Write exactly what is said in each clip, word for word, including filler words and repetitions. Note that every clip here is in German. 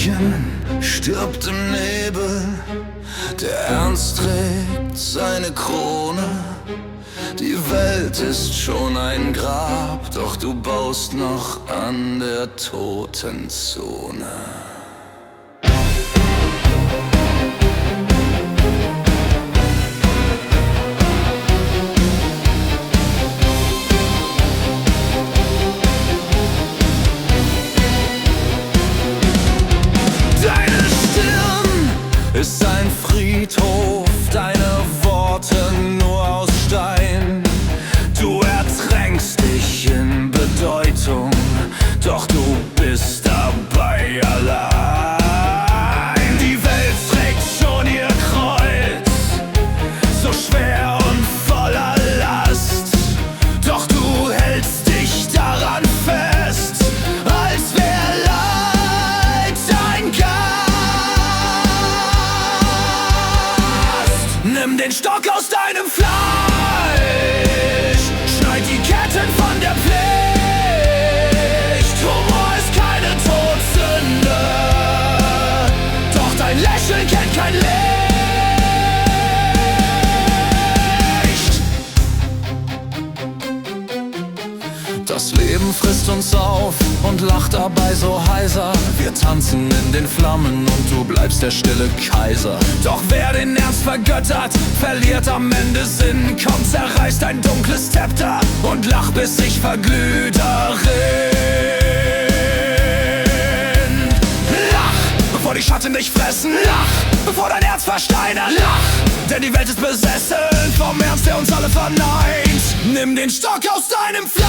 München stirbt im Nebel, der Ernst trägt seine Krone. Die Welt ist schon ein Grab, doch du baust noch an der Totenzone. Ist ein Friedhof, deine Worte nur aus Stein. Du ertränkst dich in Bedeutung, doch du bist dabei allein. Die Welt trägt schon ihr Kreuz, so schwer und voller Last, doch du hältst dich daran fest, als wär Leid dein Gast. Nimm den Stock aus deinem Fleisch, schneid die Ketten von der Pflicht. Humor ist keine Todsünde, doch dein Lächeln kennt kein Licht. Das Leben frisst uns auf und lacht dabei so heiser. Wir tanzen in den Flammen und du bleibst der stille Kaiser. Doch wer den Ernst vergöttert, verliert am Ende Sinn. Komm, zerreiß dein dunkles Zepter und lach, bis ich verglüh darin. Lach, bevor die Schatten dich fressen. Lach, bevor dein Herz versteinert. Lach, denn die Welt ist besessen vom Ernst, der uns alle verneint. Nimm den Stock aus deinem Fleisch,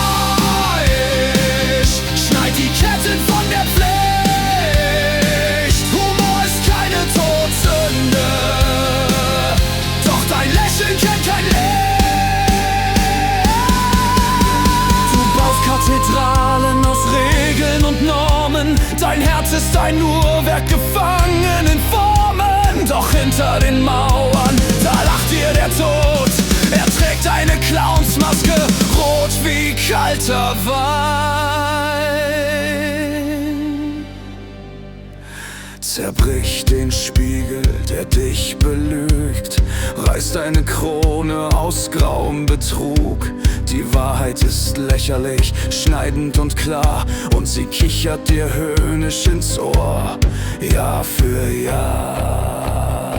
schneid die Ketten von der Pflicht. Humor ist keine Todsünde, doch dein Lächeln kennt kein Licht. Du baust Kathedralen aus Regeln und Normen. Dein Herz ist ein Uhrwerk, gefangen in Formen. Doch hinter den Mauern, da lacht dir der Tod. Er trägt eine Clownsmaske, rot wie kalter Wein. Zerbrich den Spiegel, der dich belügt. Reiß deine Krone aus grauem Betrug. Die Wahrheit ist lächerlich, schneidend und klar, und sie kichert dir höhnisch ins Ohr, Jahr für Jahr.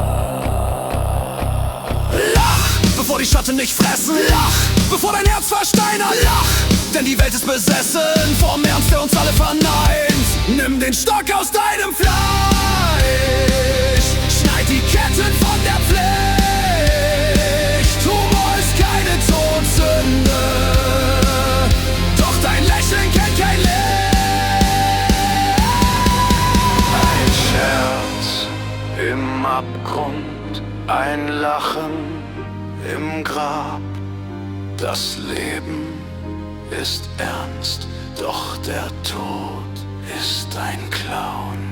Bevor die Schatten dich fressen, lach, bevor dein Herz versteinert, lach, denn die Welt ist besessen vom Ernst, der uns alle verneint. Nimm den Stock aus deinem Fleisch, schneid die Ketten von der Pflicht. Humor ist keine Todsünde, doch dein Lächeln kennt kein Licht. Ein Scherz im Abgrund, ein Lachen im Grab. Das Leben ist ernst, doch der Tod ist ein Clown.